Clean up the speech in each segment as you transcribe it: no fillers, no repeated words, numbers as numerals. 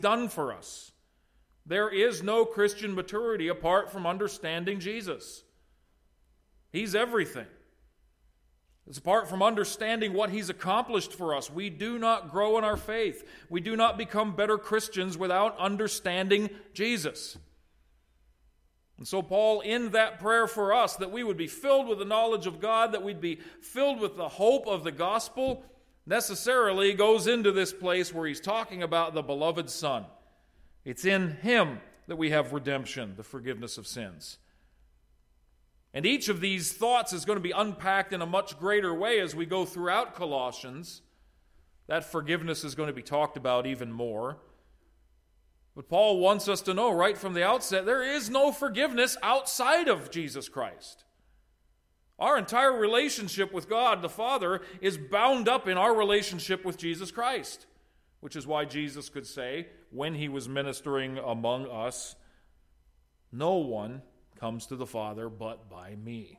done for us. There is no Christian maturity apart from understanding Jesus. He's everything. It's apart from understanding what He's accomplished for us. We do not grow in our faith. We do not become better Christians without understanding Jesus. And so Paul, in that prayer for us, that we would be filled with the knowledge of God, that we'd be filled with the hope of the gospel, necessarily goes into this place where he's talking about the beloved Son. It's in Him that we have redemption, the forgiveness of sins. And each of these thoughts is going to be unpacked in a much greater way as we go throughout Colossians. That forgiveness is going to be talked about even more. But Paul wants us to know right from the outset, there is no forgiveness outside of Jesus Christ. Our entire relationship with God the Father is bound up in our relationship with Jesus Christ, which is why Jesus could say, when He was ministering among us, no one comes to the Father but by me.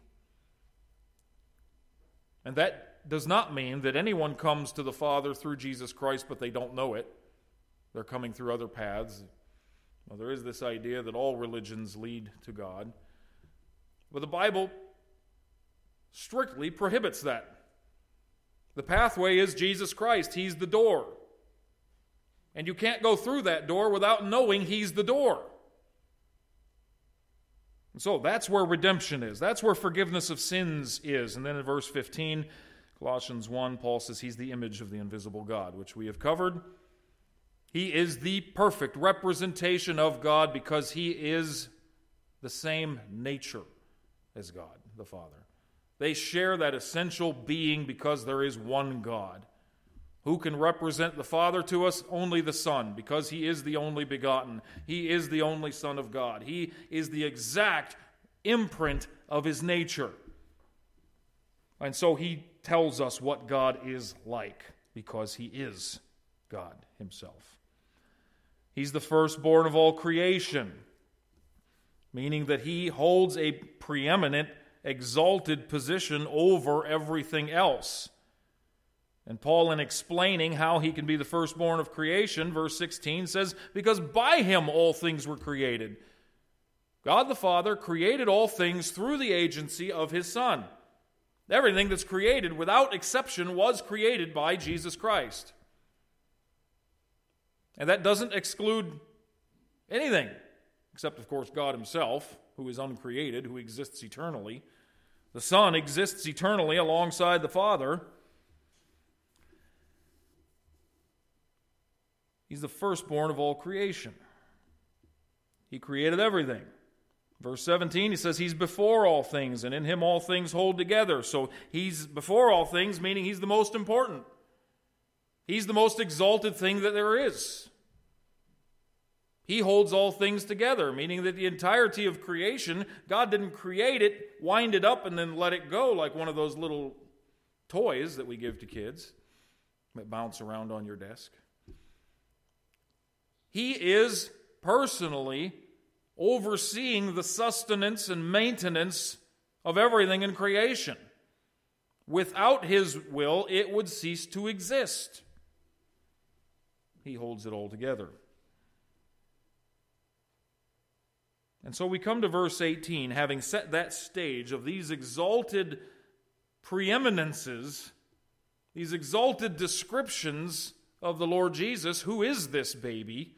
And that does not mean that anyone comes to the Father through Jesus Christ, but they don't know it. They're coming through other paths. Well, there is this idea that all religions lead to God. But the Bible strictly prohibits that. The pathway is Jesus Christ. He's the door. And you can't go through that door without knowing He's the door. And so that's where redemption is. That's where forgiveness of sins is. And then in verse 15, Colossians 1, Paul says He's the image of the invisible God, which we have covered. He is the perfect representation of God because He is the same nature as God, the Father. They share that essential being because there is one God. Who can represent the Father to us? Only the Son, because He is the only begotten. He is the only Son of God. He is the exact imprint of His nature. And so He tells us what God is like, because He is God Himself. He's the firstborn of all creation, meaning that He holds a preeminent, exalted position over everything else. And Paul, in explaining how He can be the firstborn of creation, verse 16 says, because by Him all things were created. God the Father created all things through the agency of His Son. Everything that's created, without exception, was created by Jesus Christ. And that doesn't exclude anything, except, of course, God Himself, who is uncreated, who exists eternally. The Son exists eternally alongside the Father. He's the firstborn of all creation. He created everything. Verse 17, he says He's before all things, and in Him all things hold together. So He's before all things, meaning He's the most important. He's the most exalted thing that there is. He holds all things together, meaning that the entirety of creation, God didn't create it, wind it up, and then let it go like one of those little toys that we give to kids that bounce around on your desk. He is personally overseeing the sustenance and maintenance of everything in creation. Without His will, it would cease to exist. He holds it all together. And so we come to verse 18, having set that stage of these exalted preeminences, these exalted descriptions of the Lord Jesus. Who is this baby?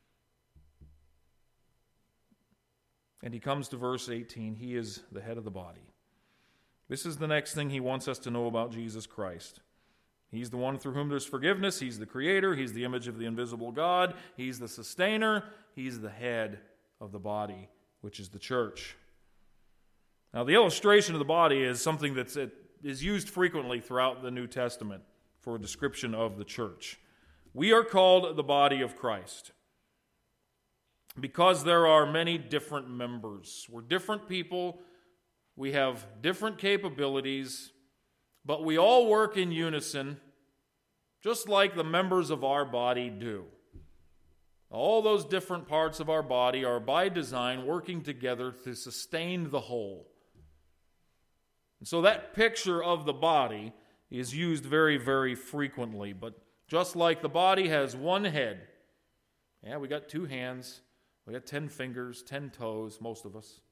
And he comes to verse 18. He is the head of the body. This is the next thing he wants us to know about Jesus Christ. He's the one through whom there's forgiveness. He's the creator. He's the image of the invisible God. He's the sustainer. He's the head of the body, which is the church. Now, the illustration of the body is something that is used frequently throughout the New Testament for a description of the church. We are called the body of Christ because there are many different members. We're different people. We have different capabilities, but we all work in unison, just like the members of our body do. All those different parts of our body are by design working together to sustain the whole. And so that picture of the body is used very, very frequently. But just like the body has one head, Yeah, we got 2 hands. We got 10 fingers, 10 toes, most of us.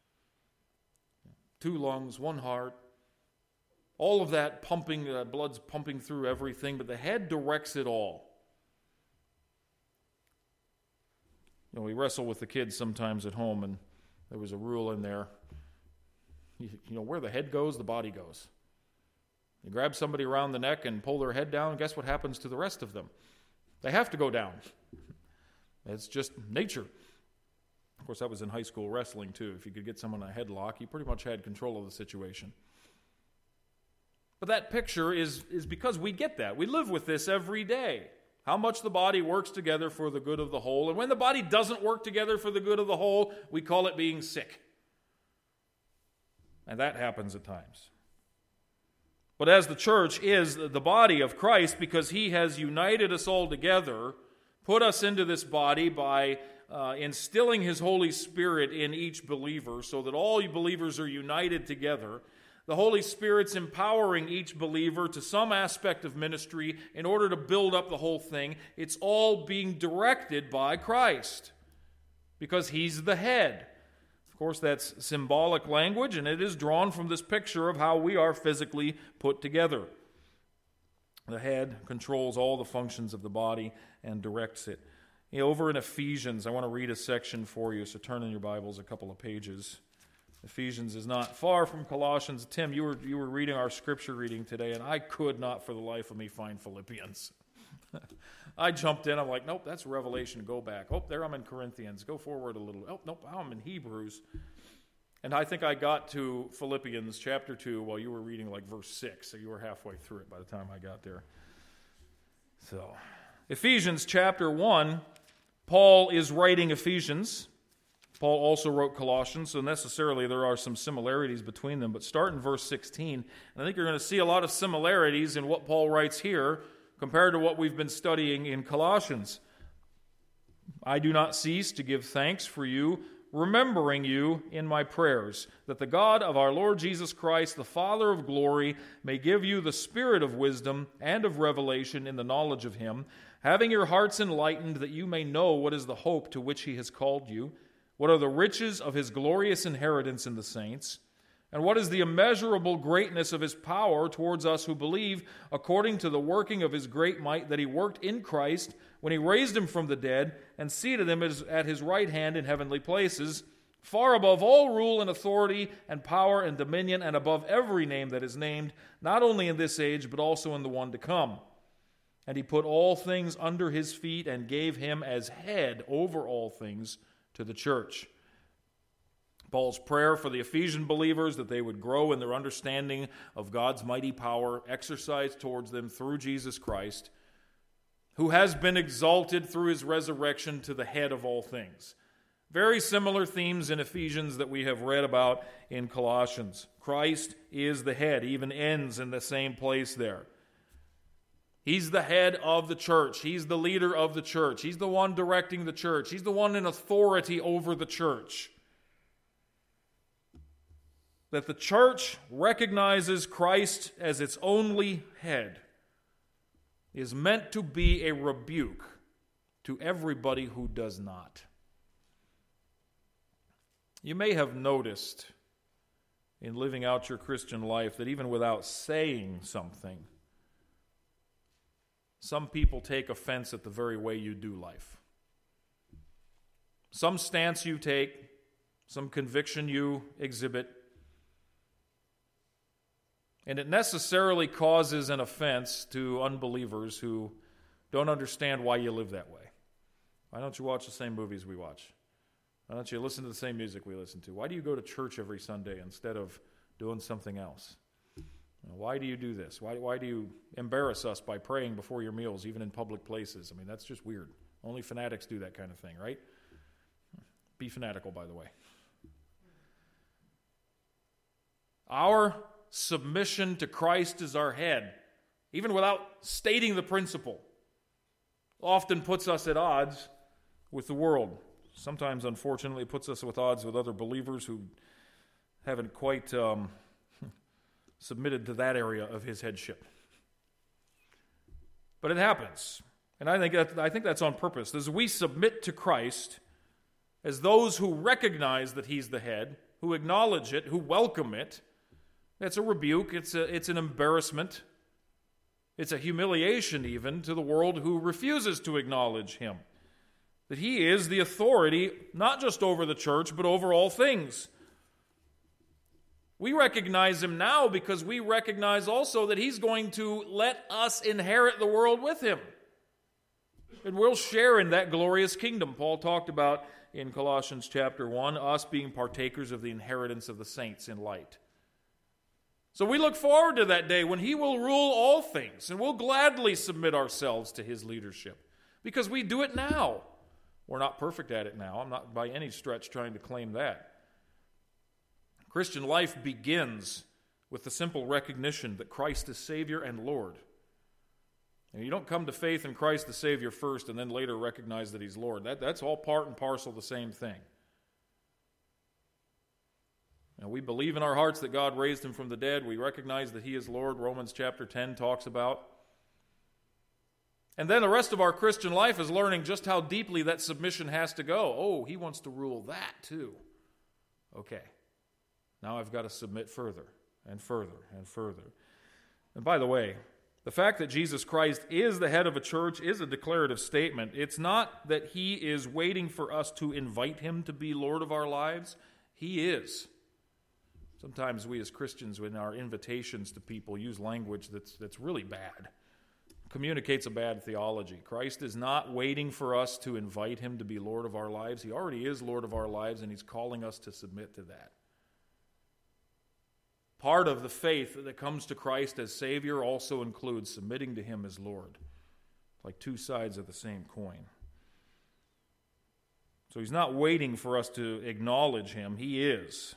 2 lungs, 1 heart. All of that pumping, blood's pumping through everything, but the head directs it all. You know, we wrestle with the kids sometimes at home, and there was a rule in there. You know, where the head goes, the body goes. You grab somebody around the neck and pull their head down, guess what happens to the rest of them? They have to go down. It's just nature. Of course, that was in high school wrestling, too. If you could get someone in a headlock, you pretty much had control of the situation. But that picture is because we get that. We live with this every day. How much the body works together for the good of the whole. And when the body doesn't work together for the good of the whole, we call it being sick. And that happens at times. But as the church is the body of Christ, because he has united us all together, put us into this body by instilling his Holy Spirit in each believer so that all believers are united together. The Holy Spirit's empowering each believer to some aspect of ministry in order to build up the whole thing. It's all being directed by Christ because he's the head. Of course, that's symbolic language, and it is drawn from this picture of how we are physically put together. The head controls all the functions of the body and directs it. You know, over in Ephesians, I want to read a section for you, so turn in your Bibles a couple of pages. Ephesians is not far from Colossians. Tim, you were reading our scripture reading today, and I could not for the life of me find Philippians. I jumped in. I'm like, nope, that's Revelation. Go back. Oh, there I'm in Corinthians. Go forward a little. Oh, nope, I'm in Hebrews. And I think I got to Philippians chapter 2 while you were reading like verse 6, so you were halfway through it by the time I got there. So, Ephesians chapter 1, Paul is writing Ephesians. Paul also wrote Colossians, so necessarily there are some similarities between them. But start in verse 16, and I think you're going to see a lot of similarities in what Paul writes here compared to what we've been studying in Colossians. I do not cease to give thanks for you, remembering you in my prayers, that the God of our Lord Jesus Christ, the Father of glory, may give you the spirit of wisdom and of revelation in the knowledge of him, having your hearts enlightened, that you may know what is the hope to which he has called you, what are the riches of his glorious inheritance in the saints, and what is the immeasurable greatness of his power towards us who believe, according to the working of his great might that he worked in Christ when he raised him from the dead and seated him at his right hand in heavenly places, far above all rule and authority and power and dominion, and above every name that is named, not only in this age, but also in the one to come. And he put all things under his feet and gave him as head over all things to the church. Paul's prayer for the Ephesian believers that they would grow in their understanding of God's mighty power exercised towards them through Jesus Christ, who has been exalted through his resurrection to the head of all things. Very similar themes in Ephesians that we have read about in Colossians. Christ is the head, even ends in the same place there. He's the head of the church. He's the leader of the church. He's the one directing the church. He's the one in authority over the church. That the church recognizes Christ as its only head is meant to be a rebuke to everybody who does not. You may have noticed in living out your Christian life that even without saying something, some people take offense at the very way you do life. Some stance you take, some conviction you exhibit, and it necessarily causes an offense to unbelievers who don't understand why you live that way. Why don't you watch the same movies we watch? Why don't you listen to the same music we listen to? Why do you go to church every Sunday instead of doing something else? Why do you do this? Why do you embarrass us by praying before your meals, even in public places? I mean, that's just weird. Only fanatics do that kind of thing, right? Be fanatical, by the way. Our submission to Christ as our head, even without stating the principle, often puts us at odds with the world. Sometimes, unfortunately, it puts us at odds with other believers who haven't quite submitted to that area of his headship. But it happens. And I think that's on purpose. As we submit to Christ, as those who recognize that He's the head, who acknowledge it, who welcome it, it's a rebuke, it's an embarrassment, it's a humiliation even to the world who refuses to acknowledge Him. That He is the authority, not just over the church, but over all things. We recognize Him now because we recognize also that He's going to let us inherit the world with Him. And we'll share in that glorious kingdom. Paul talked about in Colossians chapter 1, us being partakers of the inheritance of the saints in light. So we look forward to that day when He will rule all things, and we'll gladly submit ourselves to His leadership, because we do it now. We're not perfect at it now. I'm not by any stretch trying to claim that. Christian life begins with the simple recognition that Christ is Savior and Lord. And you don't come to faith in Christ the Savior first and then later recognize that He's Lord. That's all part and parcel of the same thing. Now, we believe in our hearts that God raised Him from the dead. We recognize that He is Lord, Romans chapter 10 talks about. And then the rest of our Christian life is learning just how deeply that submission has to go. Oh, He wants to rule that too. Okay. Now I've got to submit further and further and further. And by the way, the fact that Jesus Christ is the head of a church is a declarative statement. It's not that He is waiting for us to invite Him to be Lord of our lives. He is. Sometimes we as Christians, in our invitations to people, use language that's really bad. Communicates a bad theology. Christ is not waiting for us to invite Him to be Lord of our lives. He already is Lord of our lives, and He's calling us to submit to that. Part of the faith that comes to Christ as Savior also includes submitting to Him as Lord. Like two sides of the same coin. So He's not waiting for us to acknowledge Him. He is.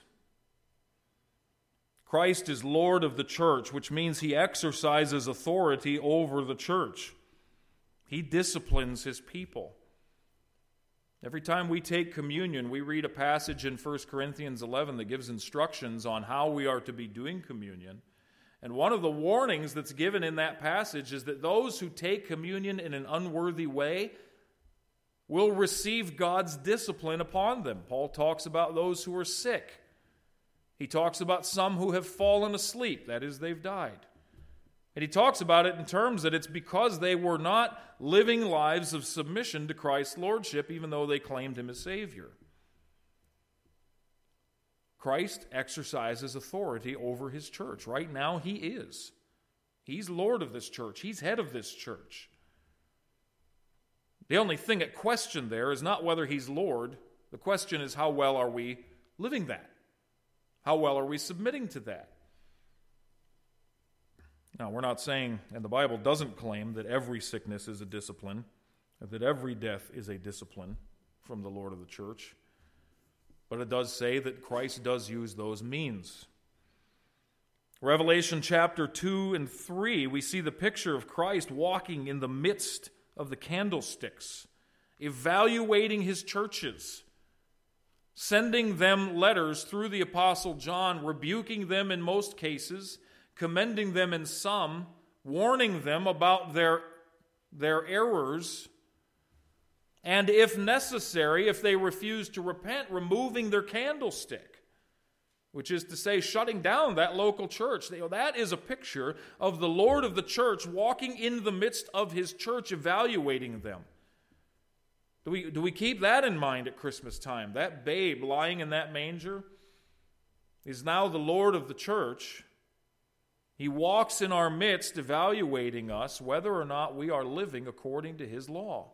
Christ is Lord of the church, which means He exercises authority over the church. He disciplines His people. Every time we take communion, we read a passage in 1 Corinthians 11 that gives instructions on how we are to be doing communion. And one of the warnings that's given in that passage is that those who take communion in an unworthy way will receive God's discipline upon them. Paul talks about those who are sick. He talks about some who have fallen asleep, that is, they've died. And he talks about it in terms that it's because they were not living lives of submission to Christ's lordship, even though they claimed Him as Savior. Christ exercises authority over His church. Right now, He is. He's Lord of this church. He's head of this church. The only thing at question there is not whether He's Lord. The question is, how well are we living that? How well are we submitting to that? Now, we're not saying, and the Bible doesn't claim, that every sickness is a discipline, that every death is a discipline from the Lord of the church. But it does say that Christ does use those means. Revelation chapter 2 and 3, we see the picture of Christ walking in the midst of the candlesticks, evaluating His churches, sending them letters through the Apostle John, rebuking them in most cases, commending them in some, warning them about their errors, and if necessary, if they refuse to repent, removing their candlestick, which is to say, shutting down that local church. That is a picture of the Lord of the church walking in the midst of His church, evaluating them. Do we keep that in mind at Christmas time? That babe lying in that manger is now the Lord of the church. He walks in our midst, evaluating us whether or not we are living according to His law.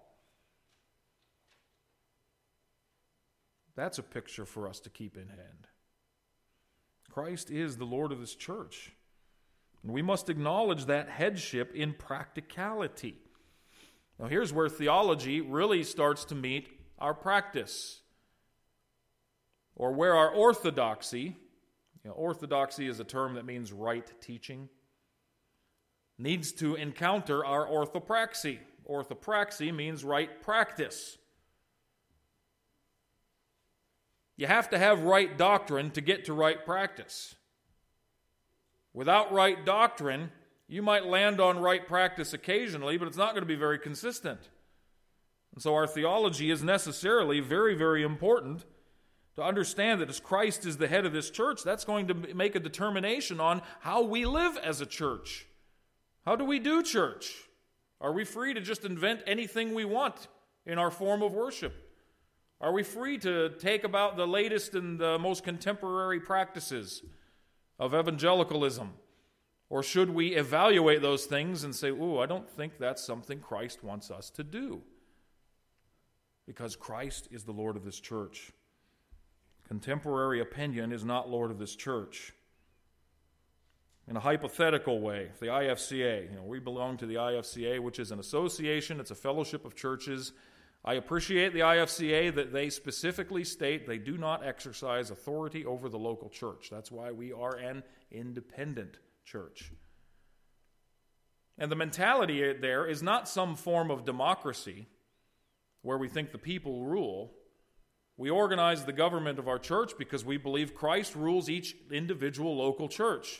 That's a picture for us to keep in hand. Christ is the Lord of this church. And we must acknowledge that headship in practicality. Now, here's where theology really starts to meet our practice, or where our orthodoxy, orthodoxy is a term that means right teaching, needs to encounter our orthopraxy. Orthopraxy means right practice. You have to have right doctrine to get to right practice. Without right doctrine, You might land on right practice occasionally, but it's not going to be very consistent. And so our theology is necessarily very, very important to understand that as Christ is the head of this church, that's going to make a determination on how we live as a church. How do we do church? Are we free to just invent anything we want in our form of worship? Are we free to take about the latest and the most contemporary practices of evangelicalism? Or should we evaluate those things and say, I don't think that's something Christ wants us to do? Because Christ is the Lord of this church. Contemporary opinion is not Lord of this church. In a hypothetical way, the IFCA, we belong to the IFCA, which is an association, it's a fellowship of churches. I appreciate the IFCA that they specifically state they do not exercise authority over the local church. That's why we are an independent church. And the mentality there is not some form of democracy where we think the people rule. We organize the government of our church because we believe Christ rules each individual local church.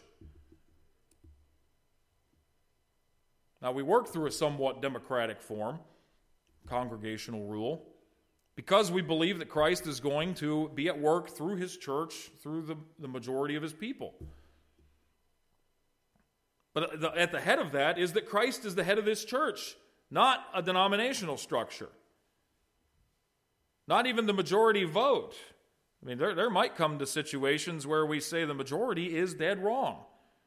Now, we work through a somewhat democratic form, congregational rule, because we believe that Christ is going to be at work through his church, through the majority of his people. But at the head of that is that Christ is the head of this church, not a denominational structure. Not even the majority vote. I mean, there might come to situations where we say the majority is dead wrong.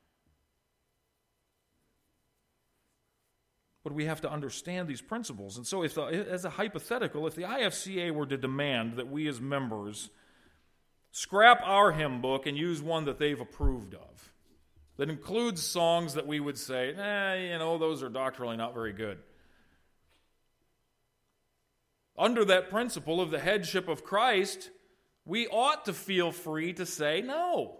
But we have to understand these principles. And so as a hypothetical, if the IFCA were to demand that we as members scrap our hymn book and use one that they've approved of, that includes songs that we would say, those are doctrinally not very good. Under that principle of the headship of Christ, we ought to feel free to say, no.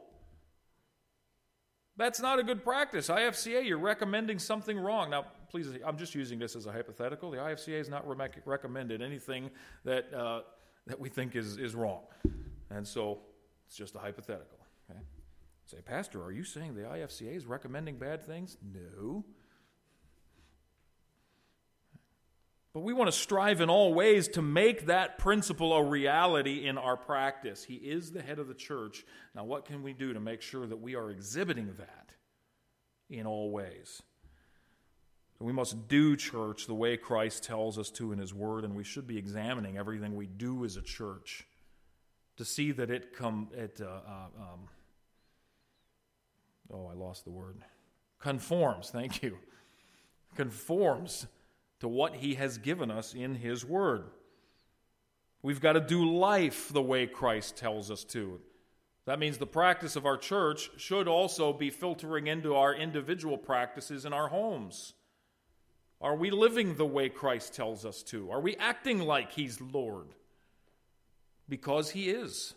That's not a good practice. IFCA, you're recommending something wrong. Now, please, I'm just using this as a hypothetical. The IFCA has not recommended anything that we think is wrong. And so it's just a hypothetical. Okay? Say, Pastor, are you saying the IFCA is recommending bad things? No. But we want to strive in all ways to make that principle a reality in our practice. He is the head of the church. Now, what can we do to make sure that we are exhibiting that in all ways? We must do church the way Christ tells us to in his word, and we should be examining everything we do as a church to see that conforms, thank you, conforms to what he has given us in his word. We've got to do life the way Christ tells us to. That means the practice of our church should also be filtering into our individual practices in our homes. Are we living the way Christ tells us to? Are we acting like he's Lord? Because he is.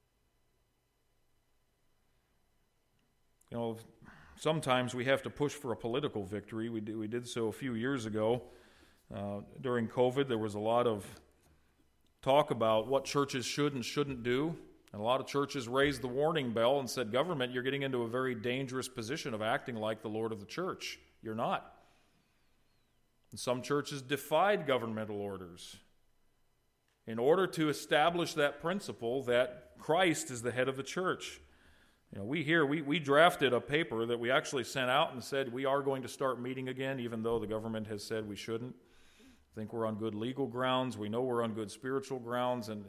Sometimes we have to push for a political victory. We did so a few years ago. During COVID, there was a lot of talk about what churches should and shouldn't do. And a lot of churches raised the warning bell and said, government, you're getting into a very dangerous position of acting like the Lord of the church. You're not. And some churches defied governmental orders in order to establish that principle that Christ is the head of the church. We drafted a paper that we actually sent out and said we are going to start meeting again, even though the government has said we shouldn't. I think we're on good legal grounds. We know we're on good spiritual grounds. And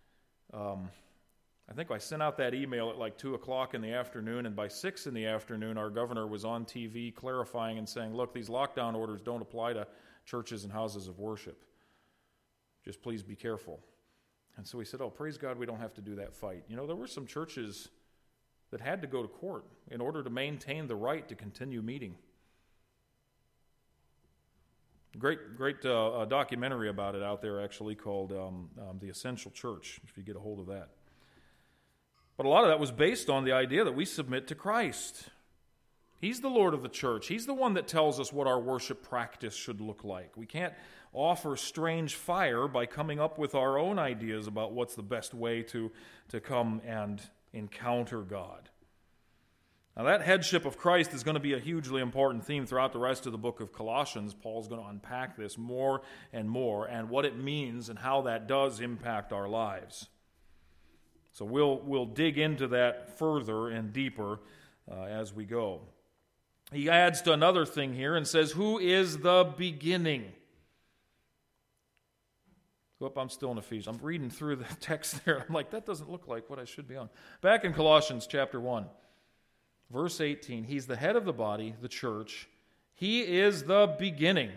I think I sent out that email at like 2 o'clock in the afternoon, and by 6 in the afternoon, our governor was on TV clarifying and saying, look, these lockdown orders don't apply to churches and houses of worship. Just please be careful. And so we said, praise God, we don't have to do that fight. There were some churches that had to go to court in order to maintain the right to continue meeting. Great documentary about it out there, actually, called The Essential Church, if you get a hold of that. But a lot of that was based on the idea that we submit to Christ. He's the Lord of the church. He's the one that tells us what our worship practice should look like. We can't offer strange fire by coming up with our own ideas about what's the best way to come and encounter God. Now, that headship of Christ is going to be a hugely important theme throughout the rest of the book of Colossians. Paul's going to unpack this more and more, and what it means and how that does impact our lives. So we'll dig into that further and deeper as we go. He adds to another thing here and says, who is the beginning? I'm still in Ephesians. I'm reading through the text there. I'm like, that doesn't look like what I should be on. Back in Colossians chapter 1, verse 18, he's the head of the body, the church. He is the beginning.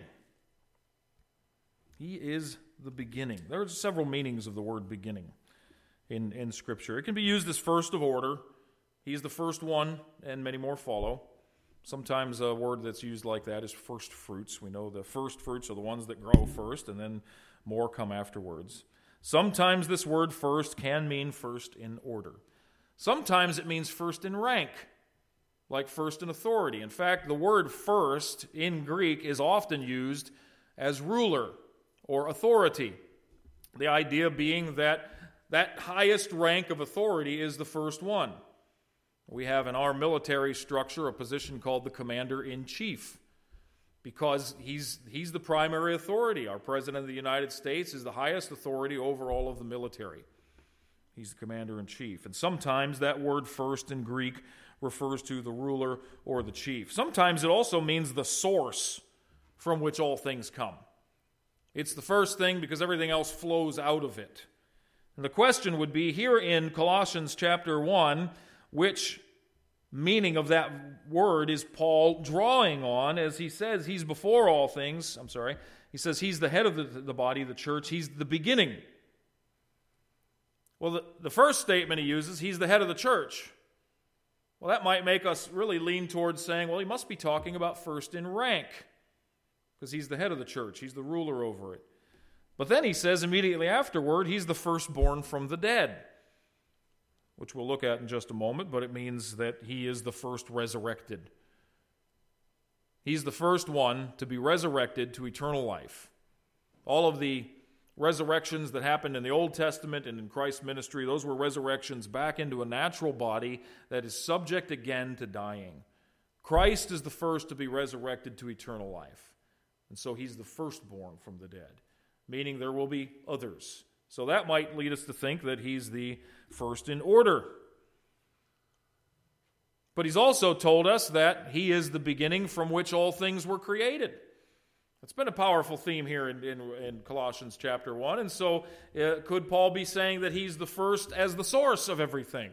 He is the beginning. There are several meanings of the word beginning in Scripture. It can be used as first of order. He's the first one, and many more follow. Sometimes a word that's used like that is first fruits. We know the first fruits are the ones that grow first, and then more come afterwards. Sometimes this word first can mean first in order. Sometimes it means first in rank, like first in authority. In fact, the word first in Greek is often used as ruler or authority. The idea being that highest rank of authority is the first one. We have in our military structure a position called the commander-in-chief because he's the primary authority. Our President of the United States is the highest authority over all of the military. He's the commander-in-chief. And sometimes that word first in Greek refers to the ruler or the chief. Sometimes it also means the source from which all things come. It's the first thing because everything else flows out of it. And the question would be, here in Colossians chapter 1, which meaning of that word is Paul drawing on as he says he's before all things? He says he's the head of the body, the church. He's the beginning. Well, the first statement he uses, he's the head of the church. Well, that might make us really lean towards saying, well, he must be talking about first in rank because he's the head of the church. He's the ruler over it. But then he says immediately afterward, he's the firstborn from the dead, which we'll look at in just a moment, but it means that he is the first resurrected. He's the first one to be resurrected to eternal life. All of the resurrections that happened in the Old Testament and in Christ's ministry, those were resurrections back into a natural body that is subject again to dying. Christ is the first to be resurrected to eternal life. And so he's the firstborn from the dead, meaning there will be others. So that might lead us to think that he's the first in order. But he's also told us that he is the beginning from which all things were created. It's been a powerful theme here in Colossians chapter 1. And so could Paul be saying that he's the first as the source of everything?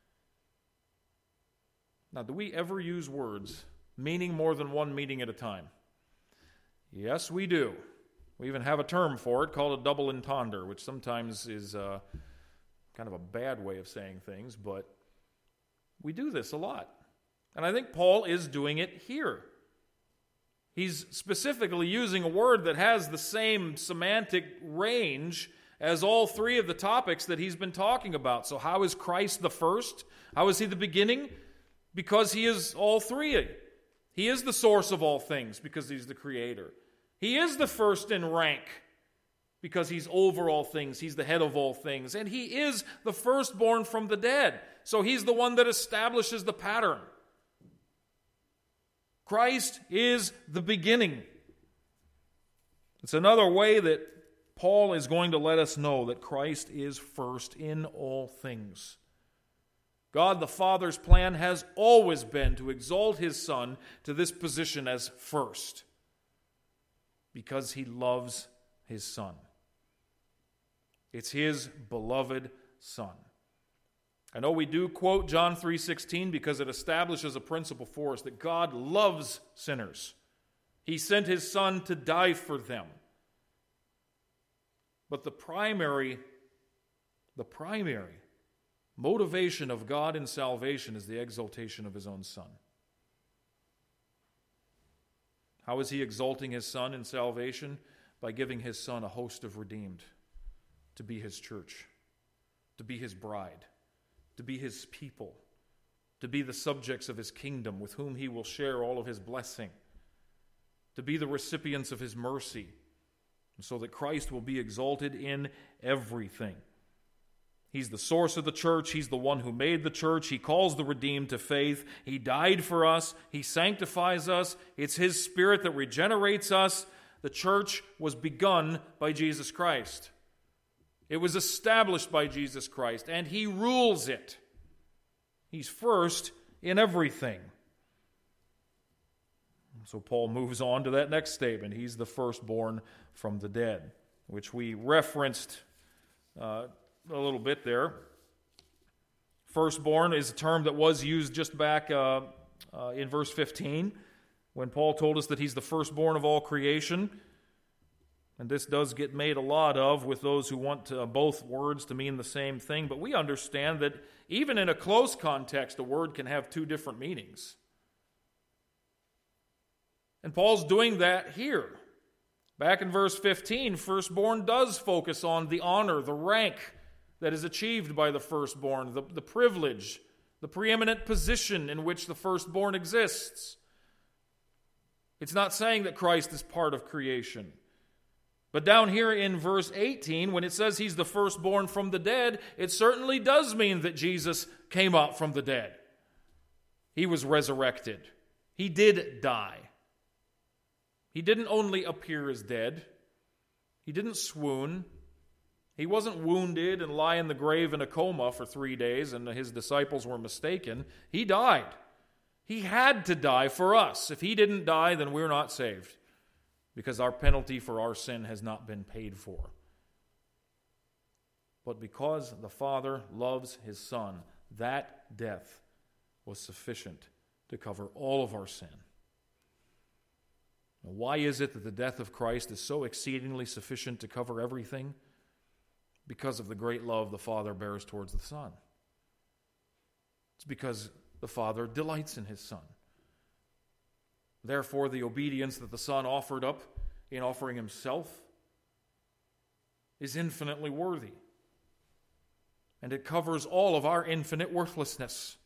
Now, do we ever use words meaning more than one meaning at a time? Yes, we do. We even have a term for it called a double entendre, which sometimes is kind of a bad way of saying things, but we do this a lot. And I think Paul is doing it here. He's specifically using a word that has the same semantic range as all three of the topics that he's been talking about. So how is Christ the first? How is he the beginning? Because he is all three. He is the source of all things because he's the creator. He is the first in rank because he's over all things. He's the head of all things. And he is the firstborn from the dead. So he's the one that establishes the pattern. Christ is the beginning. It's another way that Paul is going to let us know that Christ is first in all things. God the Father's plan has always been to exalt his Son to this position as first, because he loves his Son. It's his beloved Son. I know we do quote John 3:16 because it establishes a principle for us that God loves sinners. He sent his Son to die for them. But the primary motivation of God in salvation is the exaltation of his own Son. How is he exalting his Son in salvation? By giving his Son a host of redeemed to be his church, to be his bride, to be his people, to be the subjects of his kingdom with whom he will share all of his blessing, to be the recipients of his mercy, so that Christ will be exalted in everything. He's the source of the church. He's the one who made the church. He calls the redeemed to faith. He died for us. He sanctifies us. It's His Spirit that regenerates us. The church was begun by Jesus Christ. It was established by Jesus Christ, and He rules it. He's first in everything. So Paul moves on to that next statement. He's the firstborn from the dead, which we referenced a little bit there. Firstborn is a term that was used just back in verse 15 when Paul told us that he's the firstborn of all creation. And this does get made a lot of with those who want both words to mean the same thing. But we understand that even in a close context, a word can have two different meanings. And Paul's doing that here. Back in verse 15, firstborn does focus on the honor, the rank that is achieved by the firstborn, the privilege, the preeminent position in which the firstborn exists. It's not saying that Christ is part of creation. But down here in verse 18, when it says he's the firstborn from the dead, it certainly does mean that Jesus came up from the dead. He was resurrected. He did die. He didn't only appear as dead. He didn't swoon. He wasn't wounded and lie in the grave in a coma for 3 days and his disciples were mistaken. He died. He had to die for us. If he didn't die, then we're not saved because our penalty for our sin has not been paid for. But because the Father loves His Son, that death was sufficient to cover all of our sin. Now, why is it that the death of Christ is so exceedingly sufficient to cover everything? Because of the great love the Father bears towards the Son. It's because the Father delights in His Son. Therefore, the obedience that the Son offered up in offering Himself is infinitely worthy. And it covers all of our infinite worthlessness.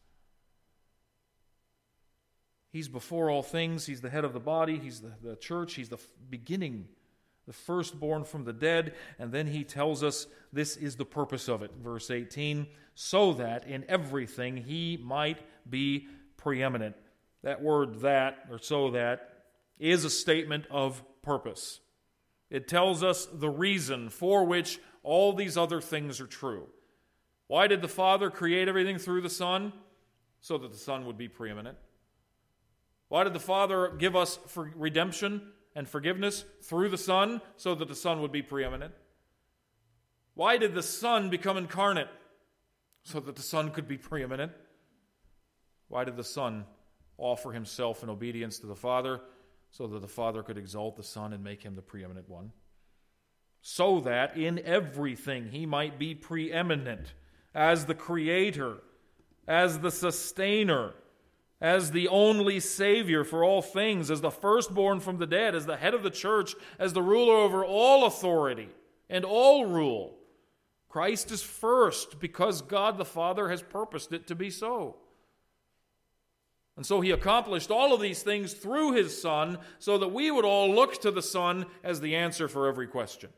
He's before all things. He's the head of the body. He's the church. He's the beginning, the firstborn from the dead. And then he tells us this is the purpose of it. Verse 18, so that in everything he might be preeminent. That word that, or so that, is a statement of purpose. It tells us the reason for which all these other things are true. Why did the Father create everything through the Son? So that the Son would be preeminent. Why did the Father give us for redemption and forgiveness through the Son? So that the Son would be preeminent. Why did the Son become incarnate? So that the Son could be preeminent. Why did the Son offer Himself in obedience to the Father? So that the Father could exalt the Son and make Him the preeminent one. So that in everything He might be preeminent as the Creator, as the Sustainer, as the only Savior for all things, as the firstborn from the dead, as the head of the church, as the ruler over all authority and all rule. Christ is first because God the Father has purposed it to be so. And so He accomplished all of these things through His Son so that we would all look to the Son as the answer for every question.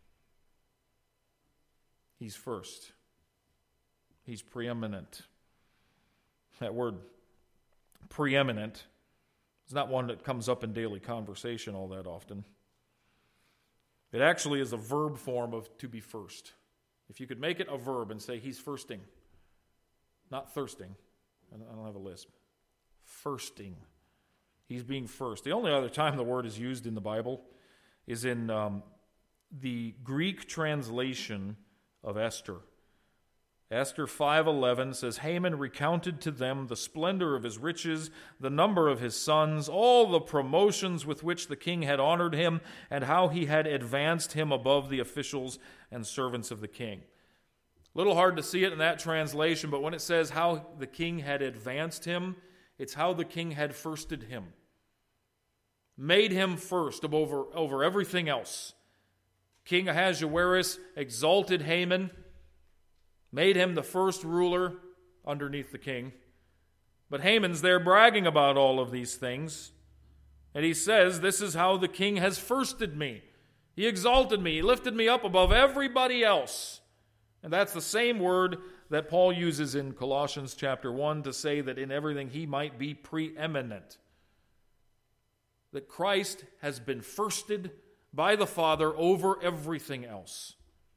He's first. He's preeminent. That word preeminent is not one that comes up in daily conversation all that often. It actually is a verb form of to be first. If you could make it a verb and say he's firsting, not thirsting. I don't have a lisp. Firsting. He's being first. The only other time the word is used in the Bible is in the Greek translation of Esther. Esther 5:11 says, Haman recounted to them the splendor of his riches, the number of his sons, all the promotions with which the king had honored him, and how he had advanced him above the officials and servants of the king. A little hard to see it in that translation, but when it says how the king had advanced him, it's how the king had firsted him. Made him first over everything else. King Ahasuerus exalted Haman, made him the first ruler underneath the king. But Haman's there bragging about all of these things. And he says, this is how the king has firsted me. He exalted me. He lifted me up above everybody else. And that's the same word that Paul uses in Colossians chapter 1 to say that in everything he might be preeminent. That Christ has been firsted by the Father over everything else.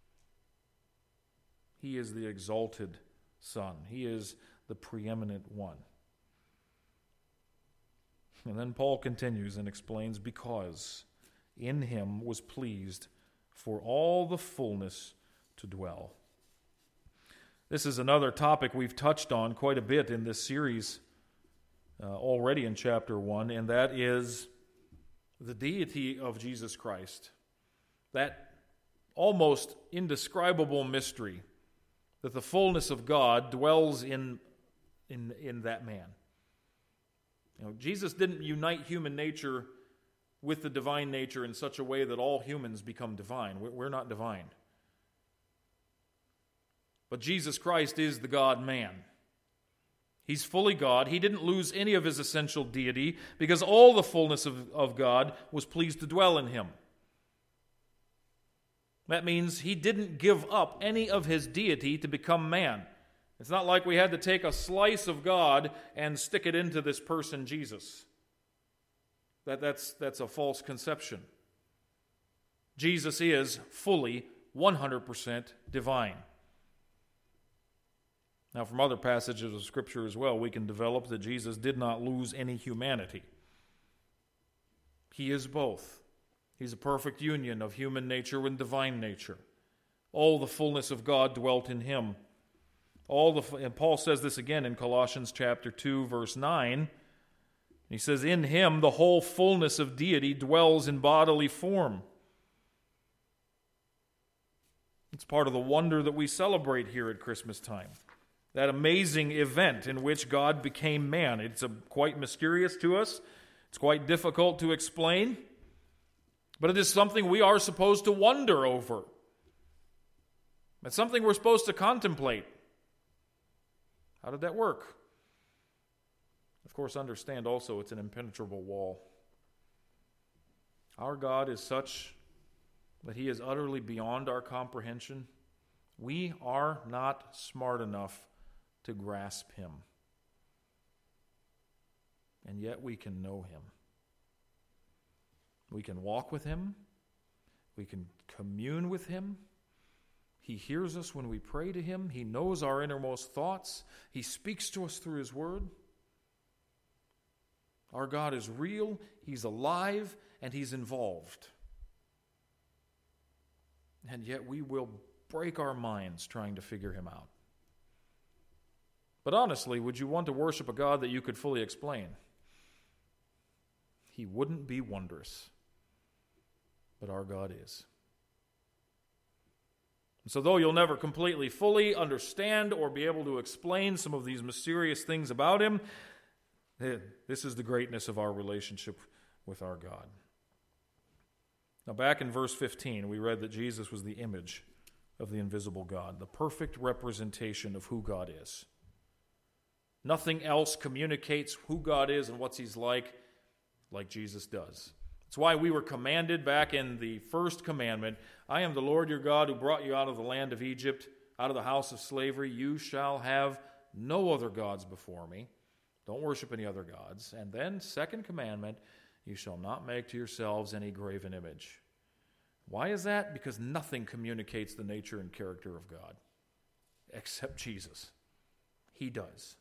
He is the exalted Son. He is the preeminent one. And then Paul continues and explains, because in him was pleased for all the fullness to dwell. This is another topic we've touched on quite a bit in this series already in chapter 1, and that is the deity of Jesus Christ. That almost indescribable mystery that the fullness of God dwells in that man. You know, Jesus didn't unite human nature with the divine nature in such a way that all humans become divine. We're not divine. But Jesus Christ is the God-man. He's fully God. He didn't lose any of his essential deity because all the fullness of God was pleased to dwell in him. That means he didn't give up any of his deity to become man. It's not like we had to take a slice of God and stick it into this person, Jesus. That's a false conception. Jesus is fully 100% divine. Now, from other passages of Scripture as well, we can develop that Jesus did not lose any humanity. He is both. He's a perfect union of human nature and divine nature. All the fullness of God dwelt in him. And Paul says this again in Colossians chapter 2, verse 9. He says, in him the whole fullness of deity dwells in bodily form. It's part of the wonder that we celebrate here at Christmas time. That amazing event in which God became man. It's quite mysterious to us. It's quite difficult to explain. But it is something we are supposed to wonder over. It's something we're supposed to contemplate. How did that work? Of course, understand also it's an impenetrable wall. Our God is such that he is utterly beyond our comprehension. We are not smart enough to grasp him. And yet we can know him. We can walk with him. We can commune with him. He hears us when we pray to him. He knows our innermost thoughts. He speaks to us through his word. Our God is real, he's alive, and he's involved. And yet we will break our minds trying to figure him out. But honestly, would you want to worship a God that you could fully explain? He wouldn't be wondrous. But our God is. And so though you'll never completely fully understand or be able to explain some of these mysterious things about him, this is the greatness of our relationship with our God. Now back in verse 15, we read that Jesus was the image of the invisible God, the perfect representation of who God is. Nothing else communicates who God is and what he's like Jesus does. That's why we were commanded back in the first commandment, I am the Lord your God who brought you out of the land of Egypt, out of the house of slavery. You shall have no other gods before me. Don't worship any other gods. And then, second commandment, you shall not make to yourselves any graven image. Why is that? Because nothing communicates the nature and character of God except Jesus. He does.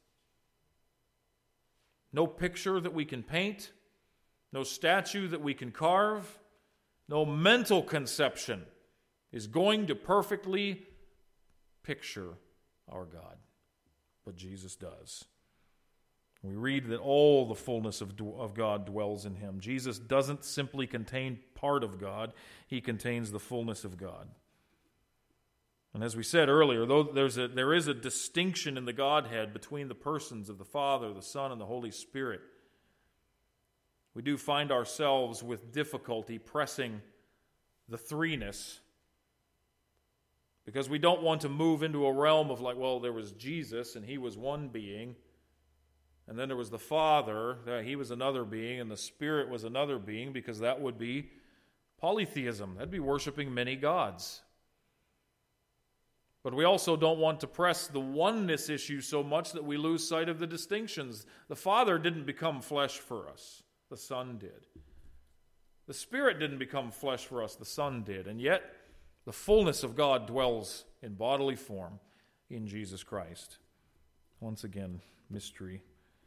No picture that we can paint, no statue that we can carve, no mental conception is going to perfectly picture our God. But Jesus does. We read that all the fullness of God dwells in him. Jesus doesn't simply contain part of God. He contains the fullness of God. And as we said earlier, though there is a distinction in the Godhead between the persons of the Father, the Son, and the Holy Spirit, we do find ourselves with difficulty pressing the threeness because we don't want to move into a realm of there was Jesus and he was one being, and then there was the Father, he was another being, and the Spirit was another being, because that would be polytheism. That'd be worshiping many gods. But we also don't want to press the oneness issue so much that we lose sight of the distinctions. The Father didn't become flesh for us. The Son did. The Spirit didn't become flesh for us. The Son did. And yet, the fullness of God dwells in bodily form in Jesus Christ. Once again, mystery.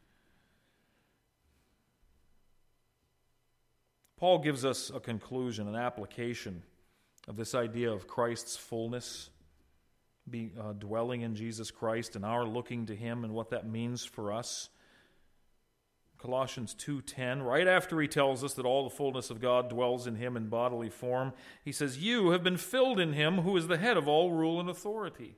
Paul gives us a conclusion, an application of this idea of Christ's fullness, dwelling in Jesus Christ and our looking to Him and what that means for us. Colossians 2:10, right after he tells us that all the fullness of God dwells in Him in bodily form, he says, "You have been filled in Him who is the head of all rule and authority."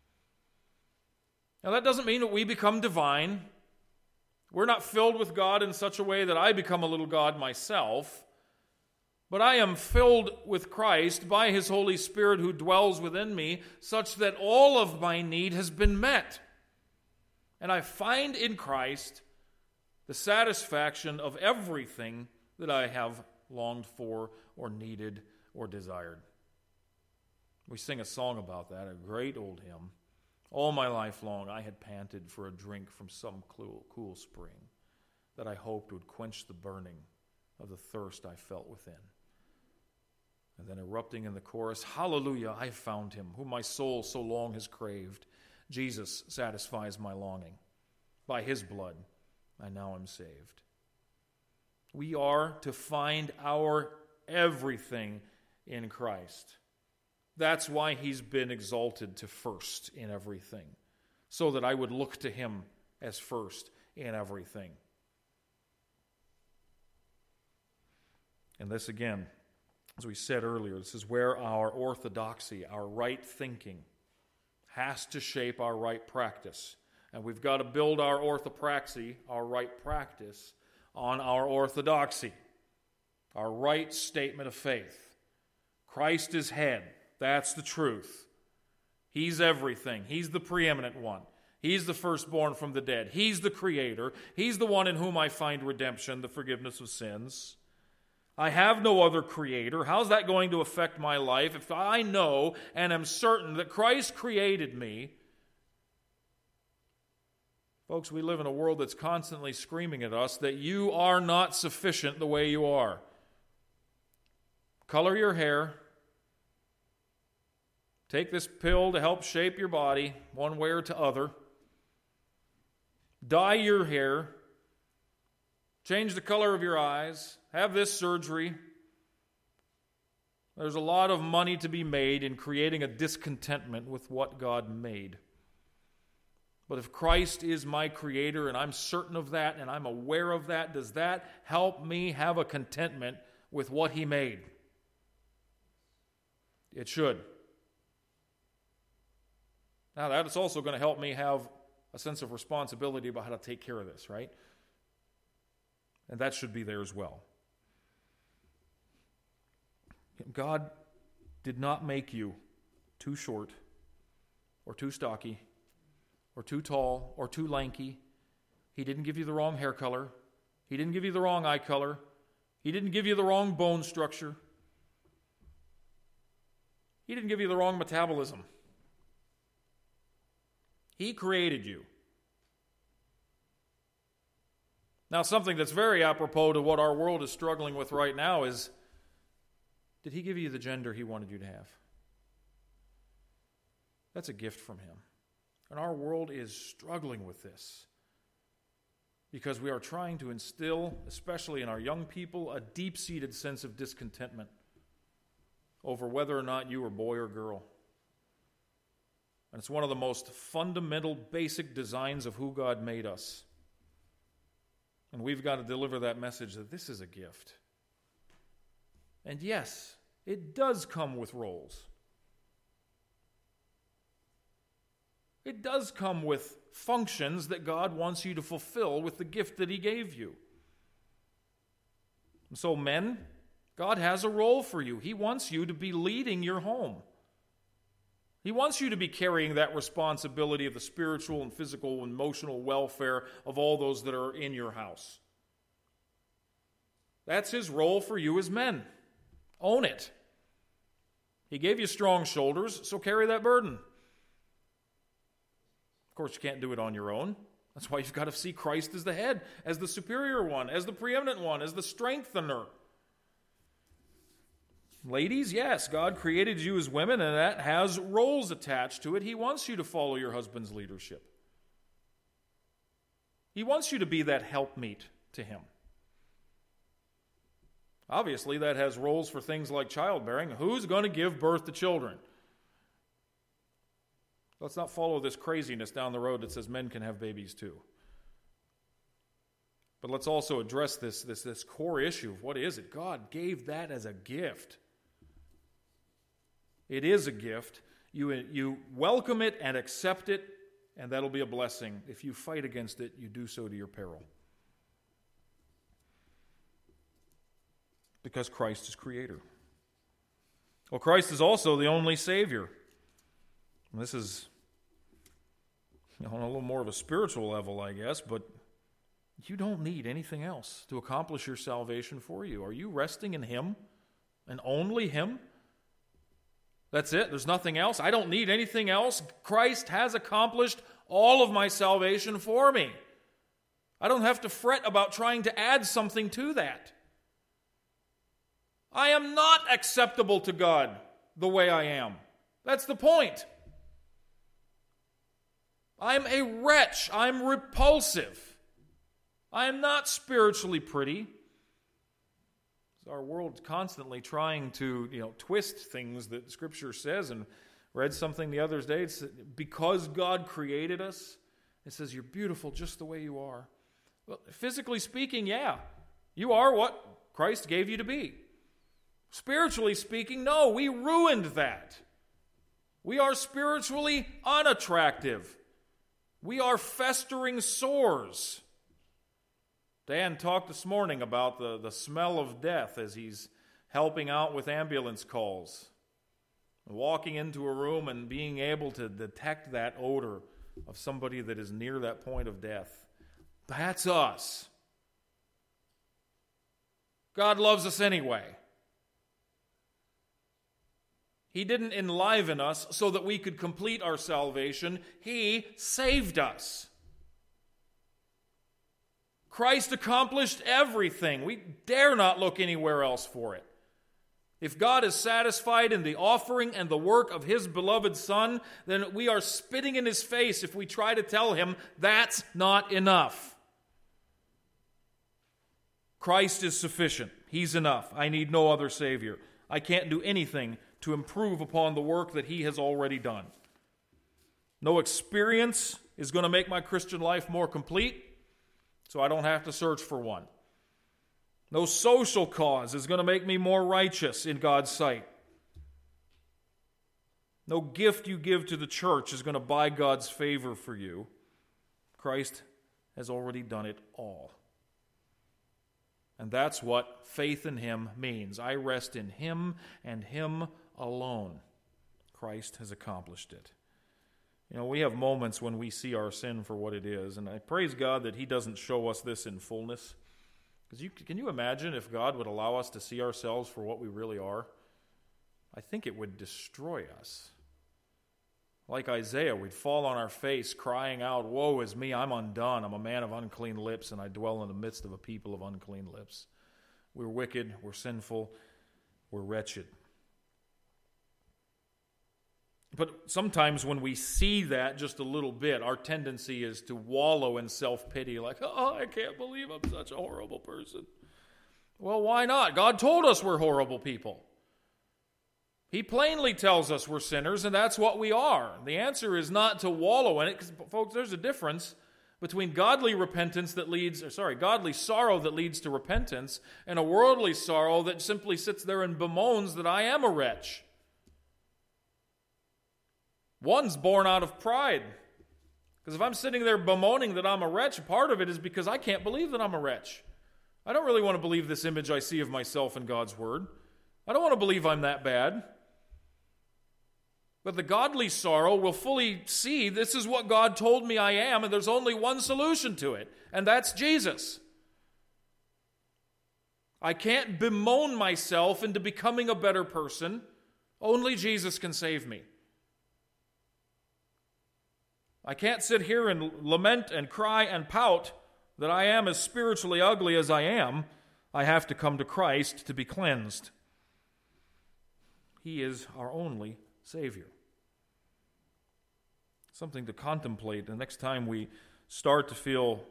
Now that doesn't mean that we become divine. We're not filled with God in such a way that I become a little God myself, but I am filled with Christ by His Holy Spirit who dwells within me, such that all of my need has been met. And I find in Christ the satisfaction of everything that I have longed for or needed or desired. We sing a song about that, a great old hymn. All my life long I had panted for a drink from some cool spring that I hoped would quench the burning of the thirst I felt within. And then erupting in the chorus, "Hallelujah, I found Him, whom my soul so long has craved. Jesus satisfies my longing. By His blood I now am saved." We are to find our everything in Christ. That's why He's been exalted to first in everything, so that I would look to Him as first in everything. And this again, as we said earlier, this is where our orthodoxy, our right thinking, has to shape our right practice. And we've got to build our orthopraxy, our right practice, on our orthodoxy, our right statement of faith. Christ is head. That's the truth. He's everything. He's the preeminent one. He's the firstborn from the dead. He's the creator. He's the one in whom I find redemption, the forgiveness of sins. I have no other creator. How's that going to affect my life? If I know and am certain that Christ created me, folks, we live in a world that's constantly screaming at us that you are not sufficient the way you are. Color your hair. Take this pill to help shape your body one way or to other. Dye your hair. Change the color of your eyes. Have this surgery. There's a lot of money to be made in creating a discontentment with what God made. But if Christ is my creator and I'm certain of that and I'm aware of that, does that help me have a contentment with what He made? It should. Now, that's also going to help me have a sense of responsibility about how to take care of this, right? And that should be there as well. God did not make you too short or too stocky or too tall or too lanky. He didn't give you the wrong hair color. He didn't give you the wrong eye color. He didn't give you the wrong bone structure. He didn't give you the wrong metabolism. He created you. Now, something that's very apropos to what our world is struggling with right now is, did He give you the gender He wanted you to have? That's a gift from Him. And our world is struggling with this because we are trying to instill, especially in our young people, a deep-seated sense of discontentment over whether or not you are boy or girl. And it's one of the most fundamental, basic designs of who God made us. And we've got to deliver that message that this is a gift. And yes, it does come with roles. It does come with functions that God wants you to fulfill with the gift that He gave you. And so, men, God has a role for you. He wants you to be leading your home. He wants you to be carrying that responsibility of the spiritual and physical and emotional welfare of all those that are in your house. That's His role for you as men. Own it. He gave you strong shoulders, so carry that burden. Of course, you can't do it on your own. That's why you've got to see Christ as the head, as the superior one, as the preeminent one, as the strengthener. Ladies, yes, God created you as women, and that has roles attached to it. He wants you to follow your husband's leadership. He wants you to be that helpmeet to him. Obviously, that has roles for things like childbearing. Who's going to give birth to children? Let's not follow this craziness down the road that says men can have babies too. But let's also address this core issue of what is it? God gave that as a gift. It is a gift. You welcome it and accept it, and that'll be a blessing. If you fight against it, you do so to your peril. Because Christ is creator. Well, Christ is also the only Savior. And this is on a little more of a spiritual level, I guess, but you don't need anything else to accomplish your salvation for you. Are you resting in Him and only Him? That's it. There's nothing else. I don't need anything else. Christ has accomplished all of my salvation for me. I don't have to fret about trying to add something to that. I am not acceptable to God the way I am. That's the point. I'm a wretch. I'm repulsive. I am not spiritually pretty. Our world's constantly trying to, twist things that Scripture says, and read something the other day. It's because God created us, it says you're beautiful just the way you are. Well, physically speaking, yeah, you are what Christ gave you to be. Spiritually speaking, no, we ruined that. We are spiritually unattractive. We are festering sores. Dan talked this morning about the smell of death as he's helping out with ambulance calls. Walking into a room and being able to detect that odor of somebody that is near that point of death. That's us. God loves us anyway. He didn't enliven us so that we could complete our salvation. He saved us. Christ accomplished everything. We dare not look anywhere else for it. If God is satisfied in the offering and the work of His beloved Son, then we are spitting in His face if we try to tell Him that's not enough. Christ is sufficient. He's enough. I need no other Savior. I can't do anything to improve upon the work that He has already done. No experience is going to make my Christian life more complete, so I don't have to search for one. No social cause is going to make me more righteous in God's sight. No gift you give to the church is going to buy God's favor for you. Christ has already done it all. And that's what faith in Him means. I rest in Him and Him alone. Christ has accomplished it. We have moments when we see our sin for what it is, and I praise God that He doesn't show us this in fullness. Because can you imagine if God would allow us to see ourselves for what we really are? I think it would destroy us. Like Isaiah, we'd fall on our face crying out, "Woe is me, I'm undone. I'm a man of unclean lips, and I dwell in the midst of a people of unclean lips." We're wicked, we're sinful, we're wretched. But sometimes when we see that just a little bit, our tendency is to wallow in self-pity, like, "Oh, I can't believe I'm such a horrible person." Well, why not? God told us we're horrible people. He plainly tells us we're sinners, and that's what we are. The answer is not to wallow in it, because, folks, there's a difference between godly sorrow that leads to repentance, and a worldly sorrow that simply sits there and bemoans that I am a wretch. One's born out of pride. Because if I'm sitting there bemoaning that I'm a wretch, part of it is because I can't believe that I'm a wretch. I don't really want to believe this image I see of myself in God's Word. I don't want to believe I'm that bad. But the godly sorrow will fully see this is what God told me I am, and there's only one solution to it, and that's Jesus. I can't bemoan myself into becoming a better person. Only Jesus can save me. I can't sit here and lament and cry and pout that I am as spiritually ugly as I am. I have to come to Christ to be cleansed. He is our only Savior. Something to contemplate the next time we start to feel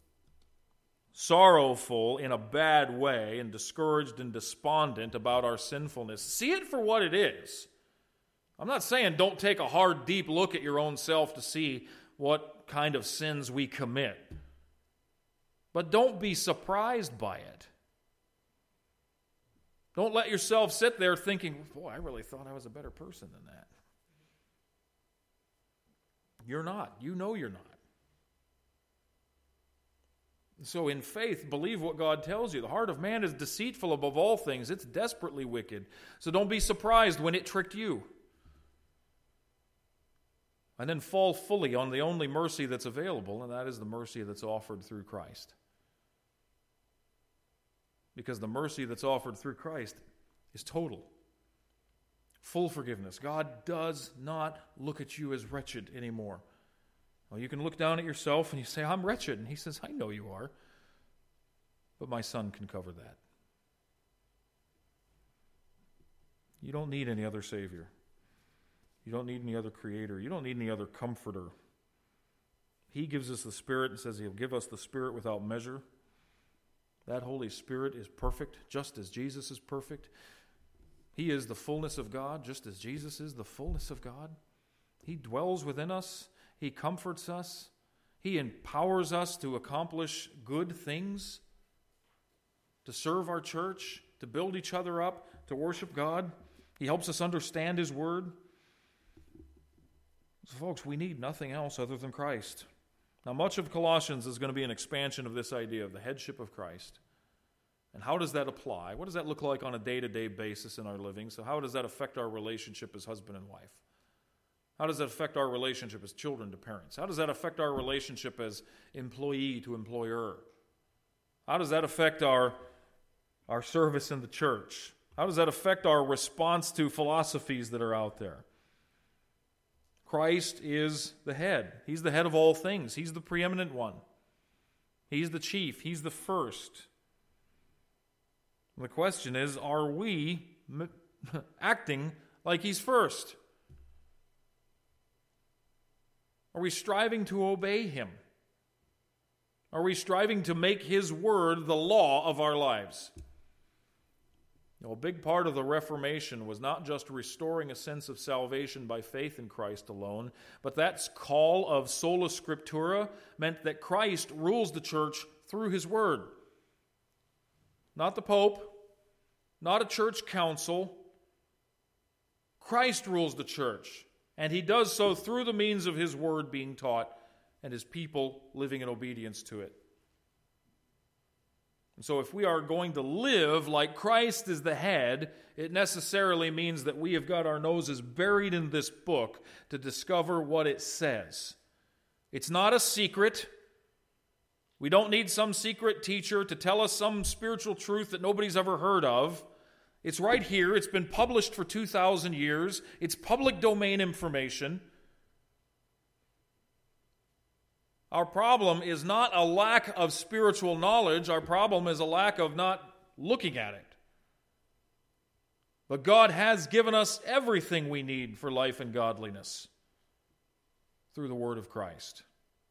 sorrowful in a bad way and discouraged and despondent about our sinfulness. See it for what it is. I'm not saying don't take a hard, deep look at your own self to see what kind of sins we commit. But don't be surprised by it. Don't let yourself sit there thinking, boy, I really thought I was a better person than that. You're not. You know you're not. So in faith, believe what God tells you. The heart of man is deceitful above all things. It's desperately wicked. So don't be surprised when it tricked you. And then fall fully on the only mercy that's available, and that is the mercy that's offered through Christ. Because the mercy that's offered through Christ is total. Full forgiveness. God does not look at you as wretched anymore. Well, you can look down at yourself and you say, I'm wretched. And he says, I know you are. But my Son can cover that. You don't need any other Savior. You don't need any other Creator. You don't need any other Comforter. He gives us the Spirit and says He'll give us the Spirit without measure. That Holy Spirit is perfect, just as Jesus is perfect. He is the fullness of God, just as Jesus is the fullness of God. He dwells within us. He comforts us. He empowers us to accomplish good things, to serve our church, to build each other up, to worship God. He helps us understand His Word. So, folks, we need nothing else other than Christ. Now, much of Colossians is going to be an expansion of this idea of the headship of Christ. And how does that apply? What does that look like on a day-to-day basis in our living? So how does that affect our relationship as husband and wife? How does that affect our relationship as children to parents? How does that affect our relationship as employee to employer? How does that affect our service in the church? How does that affect our response to philosophies that are out there? Christ is the head. He's the head of all things. He's the preeminent one. He's the chief. He's the first. The question is, are we acting like He's first? Are we striving to obey Him? Are we striving to make His word the law of our lives? A big part of the Reformation was not just restoring a sense of salvation by faith in Christ alone, but that call of sola scriptura meant that Christ rules the church through His word. Not the Pope, not a church council. Christ rules the church, and He does so through the means of His word being taught and His people living in obedience to it. And so if we are going to live like Christ is the head, it necessarily means that we have got our noses buried in this book to discover what it says. It's not a secret. We don't need some secret teacher to tell us some spiritual truth that nobody's ever heard of. It's right here. It's been published for 2,000 years. It's public domain information. Our problem is not a lack of spiritual knowledge. Our problem is a lack of not looking at it. But God has given us everything we need for life and godliness through the Word of Christ.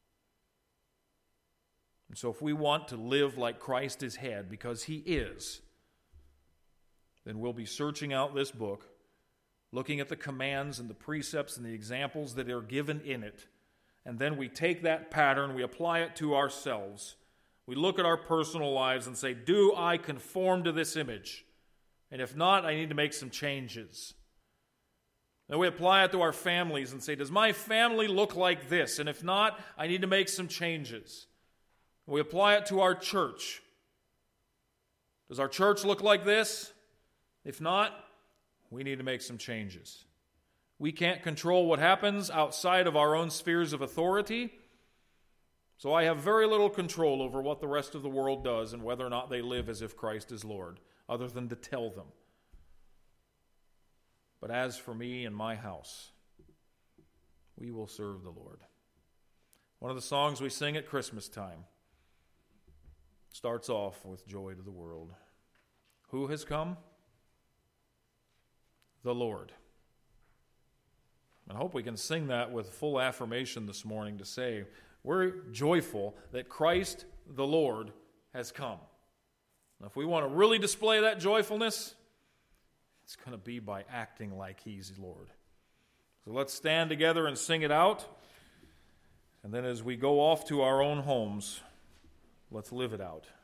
And so if we want to live like Christ is head, because He is, then we'll be searching out this book, looking at the commands and the precepts and the examples that are given in it. And then we take that pattern, we apply it to ourselves. We look at our personal lives and say, do I conform to this image? And if not, I need to make some changes. Then we apply it to our families and say, does my family look like this? And if not, I need to make some changes. We apply it to our church. Does our church look like this? If not, we need to make some changes. We can't control what happens outside of our own spheres of authority, so I have very little control over what the rest of the world does and whether or not they live as if Christ is Lord, other than to tell them. But as for me and my house, we will serve the Lord. One of the songs we sing at Christmas time starts off with joy to the world. Who has come? The Lord. I hope we can sing that with full affirmation this morning to say we're joyful that Christ the Lord has come. Now, if we want to really display that joyfulness, it's going to be by acting like He's Lord. So let's stand together and sing it out. And then as we go off to our own homes, let's live it out.